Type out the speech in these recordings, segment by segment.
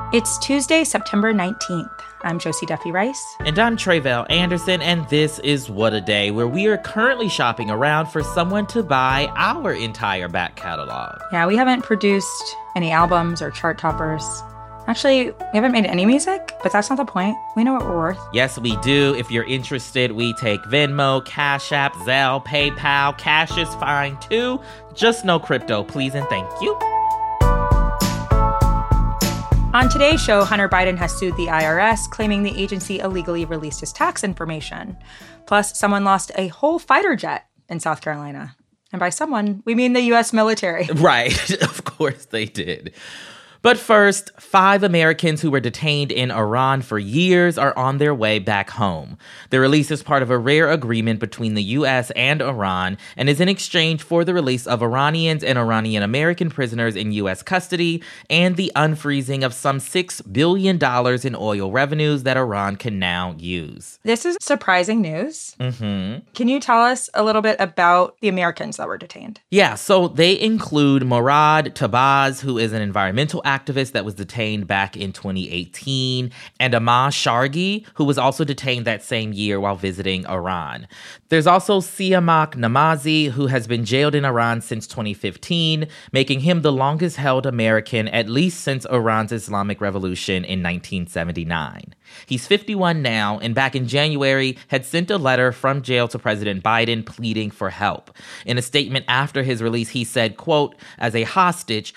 It's Tuesday, September 19th. I'm Josie Duffy Rice. And I'm Tre'vell Anderson, and this is What a Day, where we are currently shopping around for someone to buy our entire back catalog. Yeah, we haven't produced any albums or chart toppers. Actually, we haven't made any music, but that's not the point. We know what we're worth. Yes, we do. If you're interested, we take Venmo, Cash App, Zelle, PayPal. Cash is fine too. Just no crypto, please and thank you. On today's show, Hunter Biden has sued the IRS, claiming the agency illegally released his tax information. Plus, someone lost a whole fighter jet in South Carolina. And by someone, we mean the U.S. military. Right, of course they did. But first, 5 Americans who were detained in Iran for years are on their way back home. The release is part of a rare agreement between the U.S. and Iran and is in exchange for the release of Iranians and Iranian-American prisoners in U.S. custody and the unfreezing of some $6 billion in oil revenues that Iran can now use. This is surprising news. Mm-hmm. Can you tell us a little bit about the Americans that were detained? Yeah, so they include Morad Tabaz, who is an environmental activist that was detained back in 2018, and Ahmad Shargi, who was also detained that same year while visiting Iran. There's also Siamak Namazi, who has been jailed in Iran since 2015, making him the longest-held American at least since Iran's Islamic Revolution in 1979. He's 51 now, and back in January had sent a letter from jail to President Biden pleading for help. In a statement after his release, he said, quote, "As a hostage,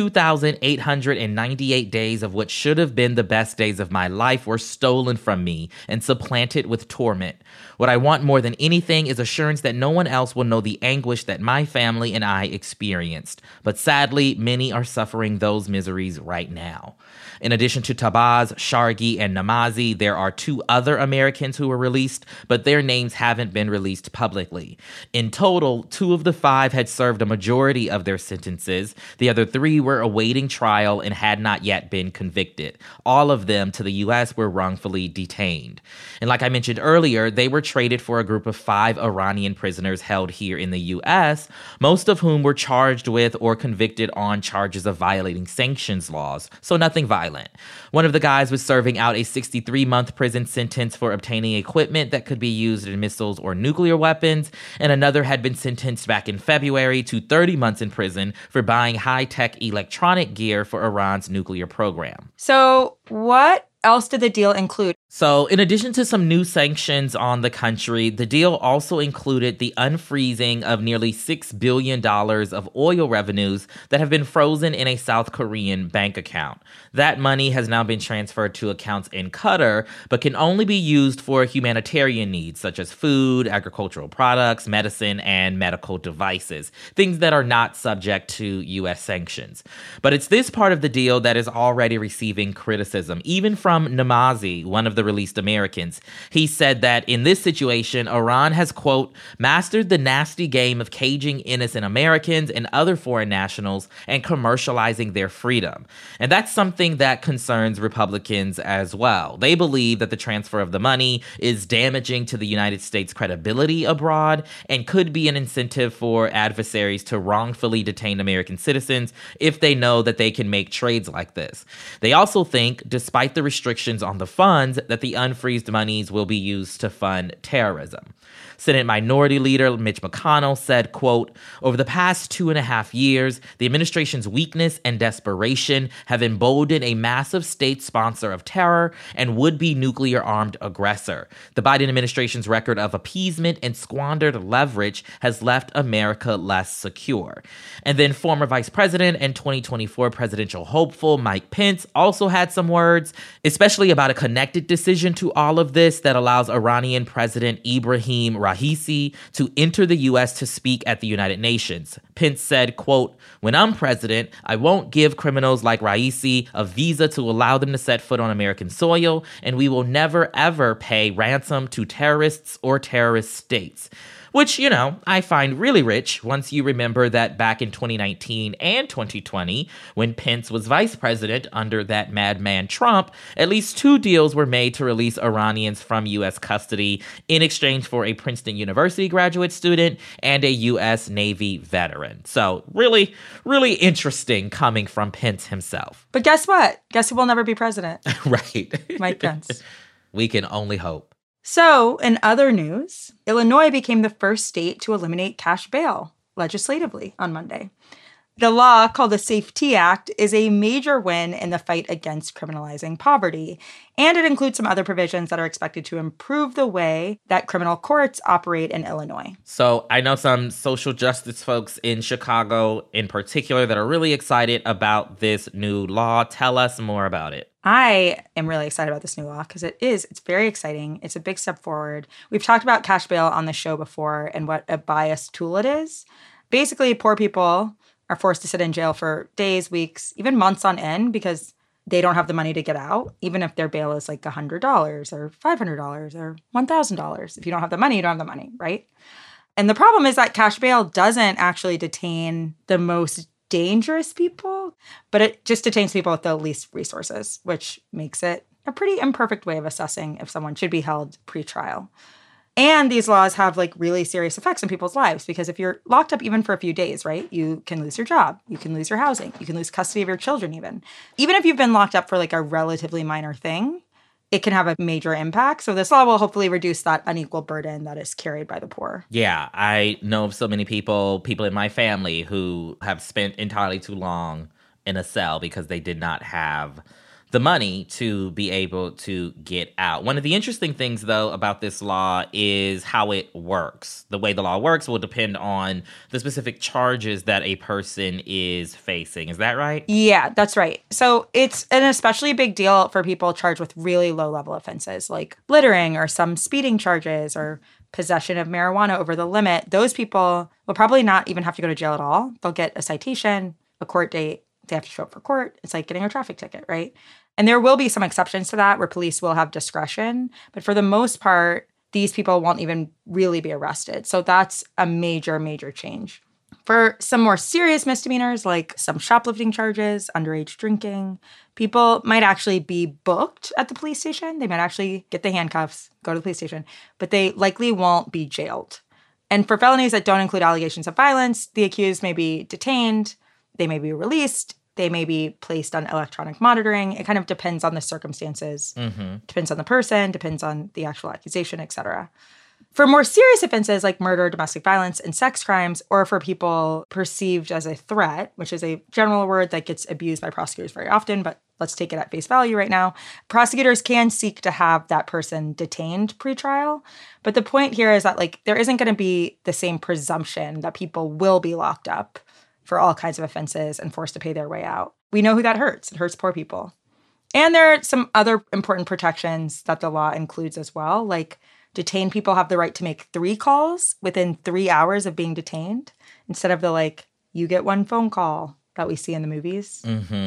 2,898 days of what should have been the best days of my life were stolen from me and supplanted with torment. What I want more than anything is assurance that no one else will know the anguish that my family and I experienced. But sadly, many are suffering those miseries right now." In addition to Tabaz, Shargi, and Namazi, there are 2 other Americans who were released, but their names haven't been released publicly. In total, 2 of the 5 had served a majority of their sentences. The other 3 were awaiting trial and had not yet been convicted. All of them to the U.S. were wrongfully detained. And like I mentioned earlier, they were traded for a group of 5 Iranian prisoners held here in the U.S., most of whom were charged with or convicted on charges of violating sanctions laws, so nothing violent. One of the guys was serving out a 63-month prison sentence for obtaining equipment that could be used in missiles or nuclear weapons, and another had been sentenced back in February to 30 months in prison for buying high-tech electronic gear for Iran's nuclear program. So what else did the deal include? So, in addition to some new sanctions on the country, the deal also included the unfreezing of nearly $6 billion of oil revenues that have been frozen in a South Korean bank account. That money has now been transferred to accounts in Qatar, but can only be used for humanitarian needs such as food, agricultural products, medicine, and medical devices, things that are not subject to U.S. sanctions. But it's this part of the deal that is already receiving criticism, even from Namazi, one of the released Americans. He said that in this situation, Iran has, quote, "mastered the nasty game of caging innocent Americans and other foreign nationals and commercializing their freedom." And that's something that concerns Republicans as well. They believe that the transfer of the money is damaging to the United States' credibility abroad and could be an incentive for adversaries to wrongfully detain American citizens if they know that they can make trades like this. They also think, despite the restrictions on the funds, that the unfreezed monies will be used to fund terrorism. Senate Minority Leader Mitch McConnell said, quote, "Over the past 2.5 years, the administration's weakness and desperation have emboldened a massive state sponsor of terror and would-be nuclear-armed aggressor. The Biden administration's record of appeasement and squandered leverage has left America less secure." And then former Vice President and 2024 presidential hopeful Mike Pence also had some words, especially about a connected decision to all of this that allows Iranian President Ibrahim Raisi to enter the U.S. to speak at the United Nations. Pence said, quote, "When I'm president, I won't give criminals like Raisi a visa to allow them to set foot on American soil, and we will never, ever pay ransom to terrorists or terrorist states." which, I find really rich once you remember that back in 2019 and 2020, when Pence was vice president under that madman Trump, at least 2 deals were made to release Iranians from U.S. custody in exchange for a Princeton University graduate student and a U.S. Navy veteran. So really, really interesting coming from Pence himself. But guess what? Guess who will never be president? Right. Mike Pence. We can only hope. So, in other news, Illinois became the first state to eliminate cash bail legislatively on Monday. The law, called the SAFE-T Act, is a major win in the fight against criminalizing poverty, and it includes some other provisions that are expected to improve the way that criminal courts operate in Illinois. So I know some social justice folks in Chicago in particular that are really excited about this new law. Tell us more about it. I am really excited about this new law because it's very exciting. It's a big step forward. We've talked about cash bail on the show before and what a biased tool it is. Basically, poor people are forced to sit in jail for days, weeks, even months on end because they don't have the money to get out, even if their bail is like $100 or $500 or $1,000. If you don't have the money, you don't have the money, right? And the problem is that cash bail doesn't actually detain the most dangerous people, but it just detains people with the least resources, which makes it a pretty imperfect way of assessing if someone should be held pre-trial. And these laws have like really serious effects on people's lives because if you're locked up even for a few days, right, you can lose your job, you can lose your housing, you can lose custody of your children even. Even if you've been locked up for like a relatively minor thing, it can have a major impact. So this law will hopefully reduce that unequal burden that is carried by the poor. Yeah, I know of so many people in my family who have spent entirely too long in a cell because they did not have the money to be able to get out. One of the interesting things, though, about this law is how it works. The way the law works will depend on the specific charges that a person is facing. Is that right? Yeah, that's right. So it's an especially big deal for people charged with really low-level offenses like littering or some speeding charges or possession of marijuana over the limit. Those people will probably not even have to go to jail at all. They'll get a citation, a court date. They have to show up for court. It's like getting a traffic ticket, right? And there will be some exceptions to that where police will have discretion. But for the most part, these people won't even really be arrested. So that's a major, major change. For some more serious misdemeanors, like some shoplifting charges, underage drinking, people might actually be booked at the police station. They might actually get the handcuffs, go to the police station, but they likely won't be jailed. And for felonies that don't include allegations of violence, the accused may be detained, they may be released, they may be placed on electronic monitoring. It kind of depends on the circumstances, depends on the person, depends on the actual accusation, etc. For more serious offenses like murder, domestic violence, and sex crimes, or for people perceived as a threat, which is a general word that gets abused by prosecutors very often, but let's take it at face value right now, prosecutors can seek to have that person detained pre-trial. But the point here is that there isn't going to be the same presumption that people will be locked up for all kinds of offenses and forced to pay their way out. We know who that hurts. It hurts poor people. And there are some other important protections that the law includes as well, like detained people have the right to make 3 calls within 3 hours of being detained instead of the you get 1 phone call that we see in the movies.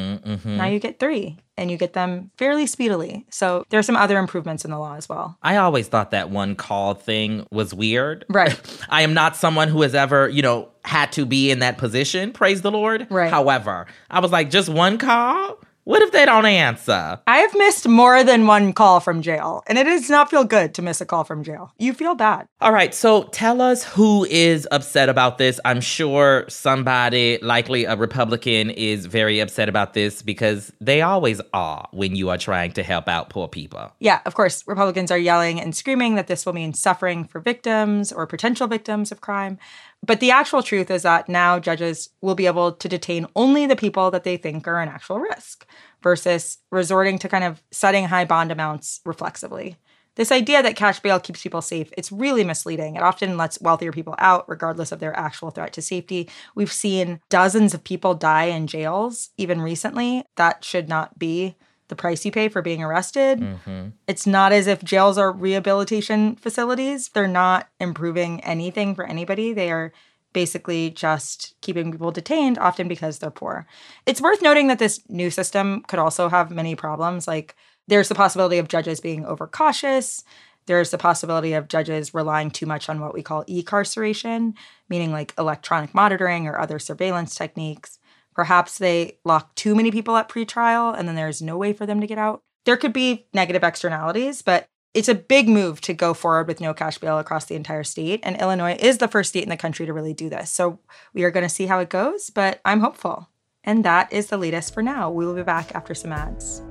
Now you get 3 and you get them fairly speedily. So there are some other improvements in the law as well. I always thought that 1 call thing was weird. Right. I am not someone who has ever, had to be in that position, praise the Lord. Right. However, I was like, just 1 call? What if they don't answer? I have missed more than 1 call from jail, and it does not feel good to miss a call from jail. You feel bad. All right, so tell us who is upset about this. I'm sure somebody, likely a Republican, is very upset about this because they always are when you are trying to help out poor people. Yeah, of course, Republicans are yelling and screaming that this will mean suffering for victims or potential victims of crime. But the actual truth is that now judges will be able to detain only the people that they think are an actual risk versus resorting to kind of setting high bond amounts reflexively. This idea that cash bail keeps people safe, it's really misleading. It often lets wealthier people out regardless of their actual threat to safety. We've seen dozens of people die in jails, even recently. That should not be the price you pay for being arrested. It's not as if jails are rehabilitation facilities. They're not improving anything for anybody. They are basically just keeping people detained, often because they're poor. It's worth noting that this new system could also have many problems. There's the possibility of judges being overcautious. There's the possibility of judges relying too much on what we call e-carceration, meaning like electronic monitoring or other surveillance techniques. Perhaps they lock too many people up pre-trial and then there's no way for them to get out. There could be negative externalities, but it's a big move to go forward with no cash bail across the entire state. And Illinois is the first state in the country to really do this. So we are going to see how it goes, but I'm hopeful. And that is the latest for now. We will be back after some ads.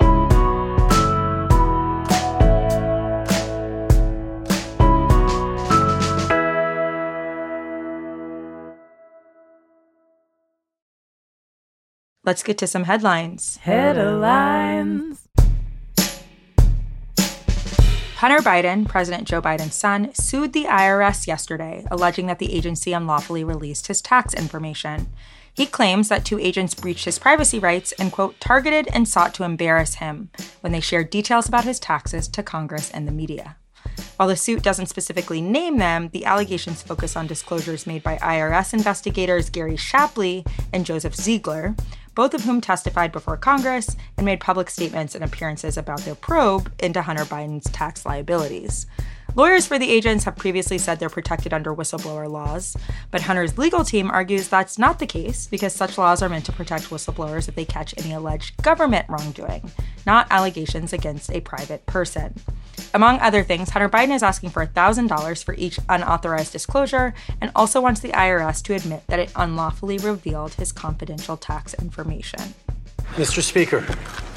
Let's get to some headlines. Headlines. Hunter Biden, President Joe Biden's son, sued the IRS yesterday, alleging that the agency unlawfully released his tax information. He claims that 2 agents breached his privacy rights and, quote, targeted and sought to embarrass him when they shared details about his taxes to Congress and the media. While the suit doesn't specifically name them, the allegations focus on disclosures made by IRS investigators Gary Shapley and Joseph Ziegler, both of whom testified before Congress and made public statements and appearances about their probe into Hunter Biden's tax liabilities. Lawyers for the agents have previously said they're protected under whistleblower laws, but Hunter's legal team argues that's not the case because such laws are meant to protect whistleblowers if they catch any alleged government wrongdoing, not allegations against a private person. Among other things, Hunter Biden is asking for $1,000 for each unauthorized disclosure and also wants the IRS to admit that it unlawfully revealed his confidential tax information. Mr. Speaker,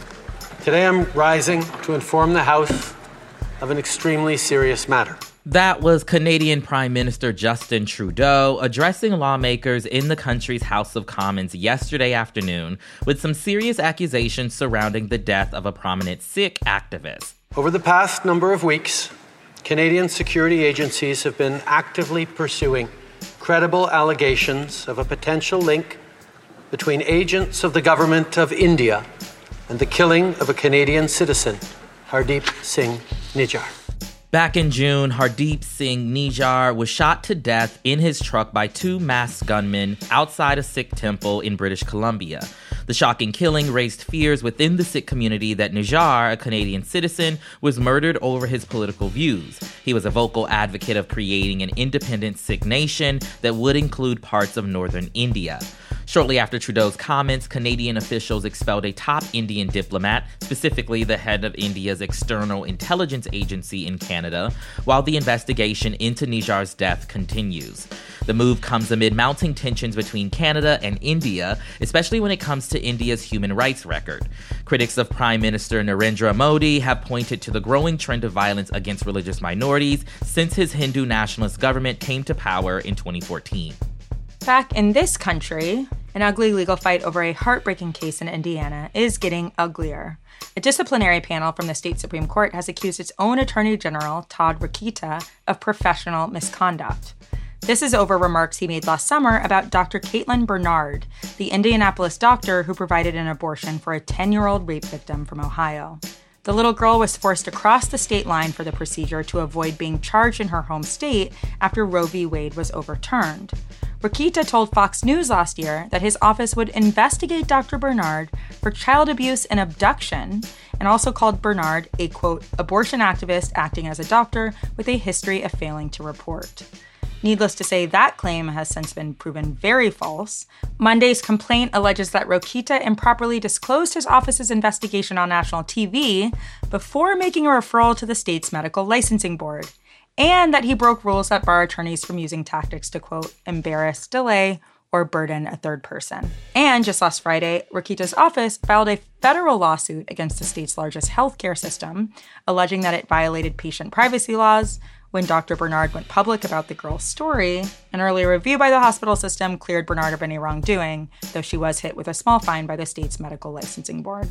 today I'm rising to inform the House of an extremely serious matter. That was Canadian Prime Minister Justin Trudeau addressing lawmakers in the country's House of Commons yesterday afternoon with some serious accusations surrounding the death of a prominent Sikh activist. Over the past number of weeks, Canadian security agencies have been actively pursuing credible allegations of a potential link between agents of the government of India and the killing of a Canadian citizen, Hardeep Singh Nijjar. Back in June, Hardeep Singh Nijjar was shot to death in his truck by 2 masked gunmen outside a Sikh temple in British Columbia. The shocking killing raised fears within the Sikh community that Nijjar, a Canadian citizen, was murdered over his political views. He was a vocal advocate of creating an independent Sikh nation that would include parts of northern India. Shortly after Trudeau's comments, Canadian officials expelled a top Indian diplomat, specifically the head of India's External Intelligence Agency in Canada, while the investigation into Nijjar's death continues. The move comes amid mounting tensions between Canada and India, especially when it comes to India's human rights record. Critics of Prime Minister Narendra Modi have pointed to the growing trend of violence against religious minorities since his Hindu nationalist government came to power in 2014. Back in this country, an ugly legal fight over a heartbreaking case in Indiana is getting uglier. A disciplinary panel from the state Supreme Court has accused its own Attorney General, Todd Rokita, of professional misconduct. This is over remarks he made last summer about Dr. Caitlin Bernard, the Indianapolis doctor who provided an abortion for a 10-year-old rape victim from Ohio. The little girl was forced to cross the state line for the procedure to avoid being charged in her home state after Roe v. Wade was overturned. Rokita told Fox News last year that his office would investigate Dr. Bernard for child abuse and abduction, and also called Bernard a, quote, abortion activist acting as a doctor with a history of failing to report. Needless to say, that claim has since been proven very false. Monday's complaint alleges that Rokita improperly disclosed his office's investigation on national TV before making a referral to the state's medical licensing board, and that he broke rules that bar attorneys from using tactics to, quote, embarrass, delay, or burden a third person. And just last Friday, Rokita's office filed a federal lawsuit against the state's largest healthcare system, alleging that it violated patient privacy laws. When Dr. Bernard went public about the girl's story, an earlier review by the hospital system cleared Bernard of any wrongdoing, though she was hit with a small fine by the state's medical licensing board.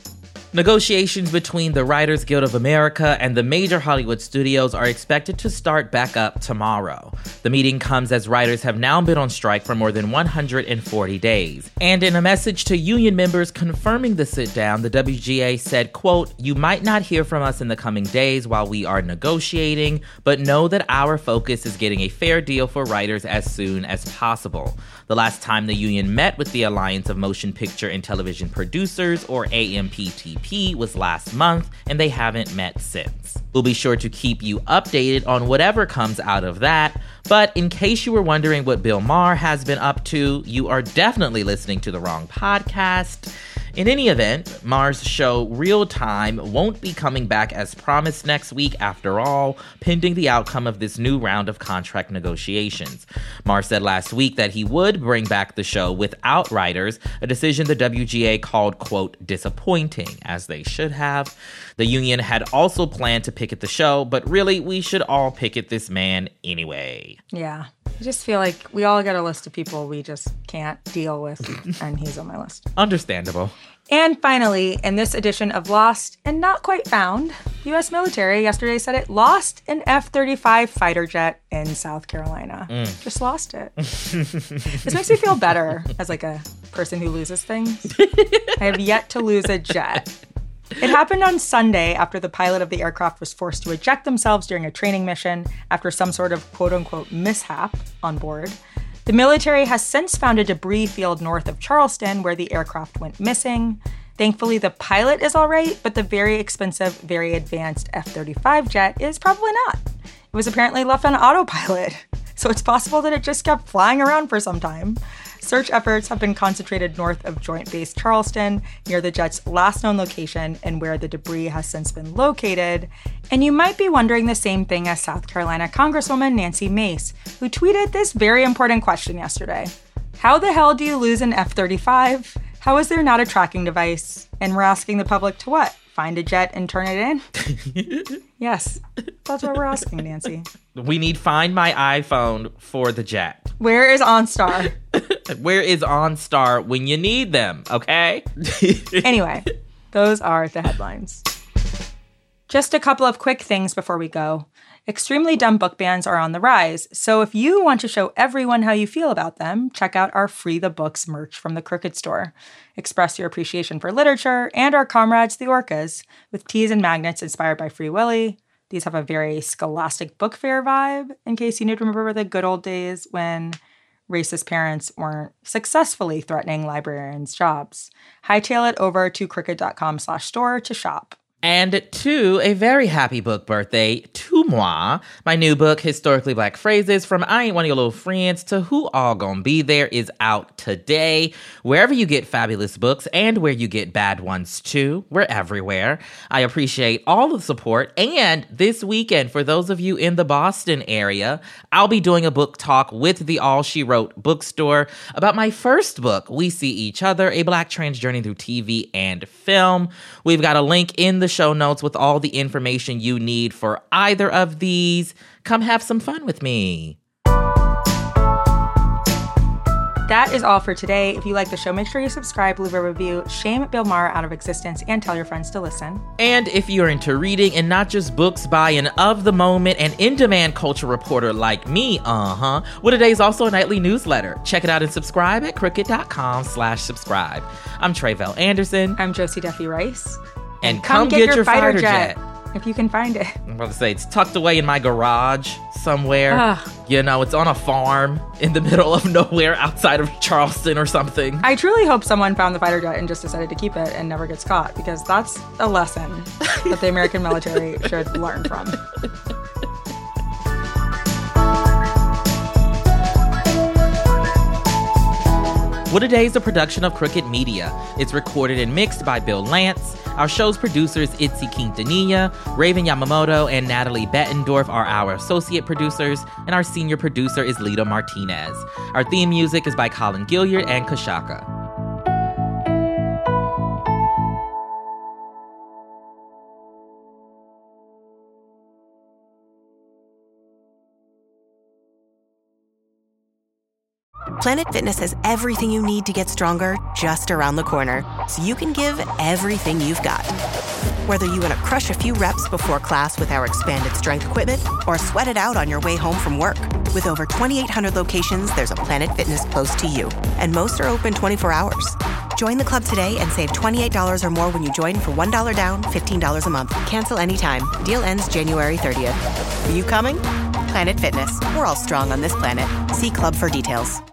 Negotiations between the Writers Guild of America and the major Hollywood studios are expected to start back up tomorrow. The meeting comes as writers have now been on strike for more than 140 days. And in a message to union members confirming the sit-down, the WGA said, quote, "You might not hear from us in the coming days while we are negotiating, but know that our focus is getting a fair deal for writers as soon as possible." The last time the union met with the Alliance of Motion Picture and Television Producers, or AMPTP, was last month, and they haven't met since. We'll be sure to keep you updated on whatever comes out of that. But in case you were wondering what Bill Maher has been up to, you are definitely listening to the wrong podcast. In any event, Maher's show Real Time won't be coming back as promised next week after all, pending the outcome of this new round of contract negotiations. Maher said last week that he would bring back the show without writers, a decision the WGA called, quote, disappointing, as they should have. The union had also planned to picket the show, but really, we should all picket this man anyway. Yeah. I just feel like we all got a list of people we just can't deal with, and he's on my list. Understandable. And finally, in this edition of Lost and Not Quite Found, the U.S. military yesterday said it lost an F-35 fighter jet in South Carolina. Just lost it. This makes me feel better as like a person who loses things. I have yet to lose a jet. It happened on Sunday after the pilot of the aircraft was forced to eject themselves during a training mission after some sort of quote-unquote mishap on board. The military has since found a debris field north of Charleston where the aircraft went missing. Thankfully, the pilot is all right, but the very expensive, very advanced F-35 jet is probably not. It was apparently left on autopilot, so it's possible that it just kept flying around for some time. Search efforts have been concentrated north of Joint Base Charleston, near the jet's last known location and where the debris has since been located. And you might be wondering the same thing as South Carolina Congresswoman Nancy Mace, who tweeted this very important question yesterday. How the hell do you lose an F-35? How is there not a tracking device? And we're asking the public to what? Find a jet and turn it in? Yes, that's what we're asking, Nancy. We need Find My iPhone for the jet. Where is OnStar? Where is OnStar when you need them, okay? Anyway, those are the headlines. Just a couple of quick things before we go. Extremely dumb book bans are on the rise, so if you want to show everyone how you feel about them, check out our Free the Books merch from the Crooked Store. Express your appreciation for literature and our comrades, the Orcas, with tees and magnets inspired by Free Willy. These have a very scholastic book fair vibe, in case you need to remember the good old days when racist parents weren't successfully threatening librarians' jobs. Hightail it over to crooked.com/store to shop. And to a very happy book birthday to moi. My new book, Historically Black Phrases From I Ain't One of Your Little Friends to Who All Gonna Be There, is out today. Wherever you get fabulous books and where you get bad ones too. We're everywhere. I appreciate all the support. And this weekend, for those of you in the Boston area, I'll be doing a book talk with the All She Wrote bookstore about my first book, We See Each Other, a Black trans journey through TV and film. We've got a link in the show notes with all the information you need for either of these. Come have some fun with me. That is all for today. If you like the show, make sure you subscribe, leave a review, shame Bill Maher out of existence, and tell your friends to listen. And if you're into reading and not just books by an of-the-moment and in-demand culture reporter like me, Well Today's also a nightly newsletter. Check it out and subscribe at crooked.com/subscribe. I'm Tre'vell Anderson. I'm Josie Duffy Rice. And come get your fighter jet. If you can find it. I'm about to say, it's tucked away in my garage somewhere. Ugh. You know, it's on a farm in the middle of nowhere outside of Charleston or something. I truly hope someone found the fighter jet and just decided to keep it and never gets caught, because that's a lesson that the American military should learn from. What A Day is a production of Crooked Media. It's recorded and mixed by Bill Lance. Our show's producers, Itzy Quintanilla, Raven Yamamoto, and Natalie Bettendorf are our associate producers, and our senior producer is Lito Martinez. Our theme music is by Colin Gilliard and Kashaka. Planet Fitness has everything you need to get stronger just around the corner, so you can give everything you've got. Whether you want to crush a few reps before class with our expanded strength equipment or sweat it out on your way home from work. With over 2,800 locations, there's a Planet Fitness close to you, and most are open 24 hours. Join the club today and save $28 or more when you join for $1 down, $15 a month. Cancel anytime. Deal ends January 30th. Are you coming? Planet Fitness. We're all strong on this planet. See club for details.